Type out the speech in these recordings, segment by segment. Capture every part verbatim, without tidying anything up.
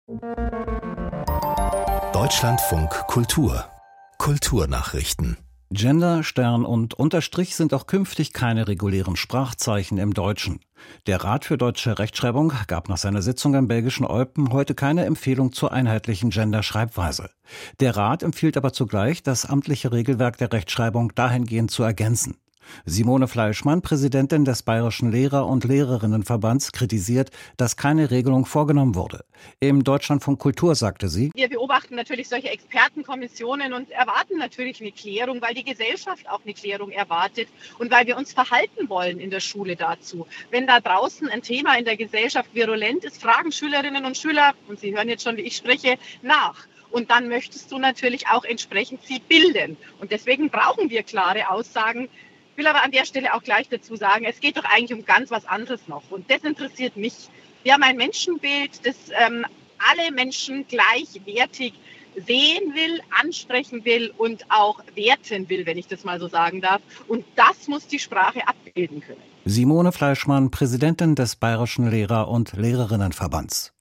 Deutschlandfunk Kultur Kulturnachrichten. Gender, Stern und Unterstrich sind auch künftig keine regulären Sprachzeichen im Deutschen. Der Rat für deutsche Rechtschreibung gab nach seiner Sitzung im belgischen Eupen heute keine Empfehlung zur einheitlichen Gender-Schreibweise. Der Rat empfiehlt aber zugleich, das amtliche Regelwerk der Rechtschreibung dahingehend zu ergänzen. Simone Fleischmann, Präsidentin des Bayerischen Lehrer- und Lehrerinnenverbands, kritisiert, dass keine Regelung vorgenommen wurde. Im Deutschlandfunk Kultur sagte sie: Wir beobachten natürlich solche Expertenkommissionen und erwarten natürlich eine Klärung, weil die Gesellschaft auch eine Klärung erwartet und weil wir uns verhalten wollen in der Schule dazu. Wenn da draußen ein Thema in der Gesellschaft virulent ist, fragen Schülerinnen und Schüler, und Sie hören jetzt schon, wie ich spreche, nach. Und dann möchtest du natürlich auch entsprechend sie bilden. Und deswegen brauchen wir klare Aussagen. Ich will aber an der Stelle auch gleich dazu sagen, es geht doch eigentlich um ganz was anderes noch. Und das interessiert mich. Wir haben ein Menschenbild, das ähm, alle Menschen gleichwertig sehen will, ansprechen will und auch werten will, wenn ich das mal so sagen darf. Und das muss die Sprache abbilden können. Simone Fleischmann, Präsidentin des Bayerischen Lehrer- und Lehrerinnenverbands.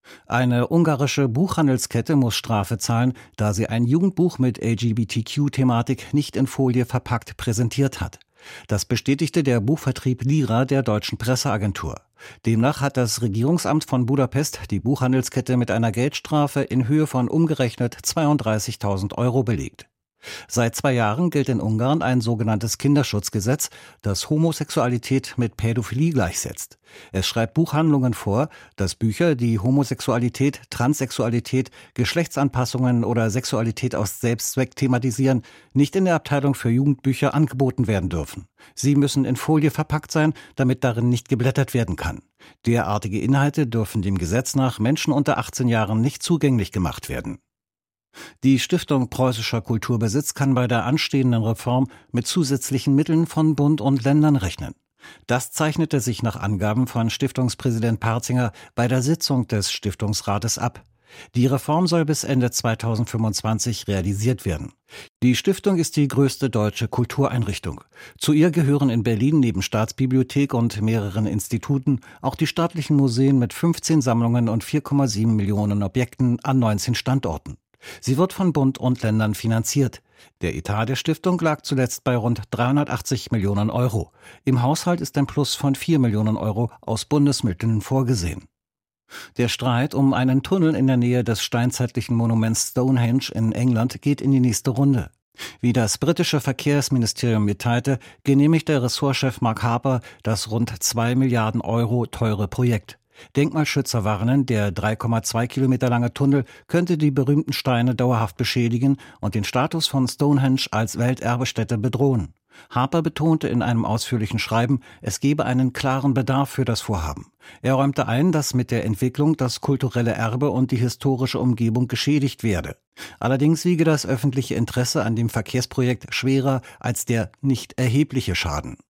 Eine ungarische Buchhandelskette muss Strafe zahlen, da sie ein Jugendbuch mit L G B T Q-Thematik nicht in Folie verpackt präsentiert hat. Das bestätigte der Buchvertrieb Lira der deutschen Presseagentur. Demnach hat das Regierungsamt von Budapest die Buchhandelskette mit einer Geldstrafe in Höhe von umgerechnet zweiunddreißigtausend Euro belegt. Seit zwei Jahren gilt in Ungarn ein sogenanntes Kinderschutzgesetz, das Homosexualität mit Pädophilie gleichsetzt. Es schreibt Buchhandlungen vor, dass Bücher, die Homosexualität, Transsexualität, Geschlechtsanpassungen oder Sexualität aus Selbstzweck thematisieren, nicht in der Abteilung für Jugendbücher angeboten werden dürfen. Sie müssen in Folie verpackt sein, damit darin nicht geblättert werden kann. Derartige Inhalte dürfen dem Gesetz nach Menschen unter achtzehn Jahren nicht zugänglich gemacht werden. Die Stiftung Preußischer Kulturbesitz kann bei der anstehenden Reform mit zusätzlichen Mitteln von Bund und Ländern rechnen. Das zeichnete sich nach Angaben von Stiftungspräsident Parzinger bei der Sitzung des Stiftungsrates ab. Die Reform soll bis Ende zweitausendfünfundzwanzig realisiert werden. Die Stiftung ist die größte deutsche Kultureinrichtung. Zu ihr gehören in Berlin neben Staatsbibliothek und mehreren Instituten auch die staatlichen Museen mit fünfzehn Sammlungen und vier Komma sieben Millionen Objekten an neunzehn Standorten. Sie wird von Bund und Ländern finanziert. Der Etat der Stiftung lag zuletzt bei rund dreihundertachtzig Millionen Euro. Im Haushalt ist ein Plus von vier Millionen Euro aus Bundesmitteln vorgesehen. Der Streit um einen Tunnel in der Nähe des steinzeitlichen Monuments Stonehenge in England geht in die nächste Runde. Wie das britische Verkehrsministerium mitteilte, genehmigte Ressortchef Mark Harper das rund zwei Milliarden Euro teure Projekt. Denkmalschützer warnen, der drei Komma zwei Kilometer lange Tunnel könnte die berühmten Steine dauerhaft beschädigen und den Status von Stonehenge als Welterbestätte bedrohen. Harper betonte in einem ausführlichen Schreiben, es gebe einen klaren Bedarf für das Vorhaben. Er räumte ein, dass mit der Entwicklung das kulturelle Erbe und die historische Umgebung geschädigt werde. Allerdings wiege das öffentliche Interesse an dem Verkehrsprojekt schwerer als der nicht erhebliche Schaden.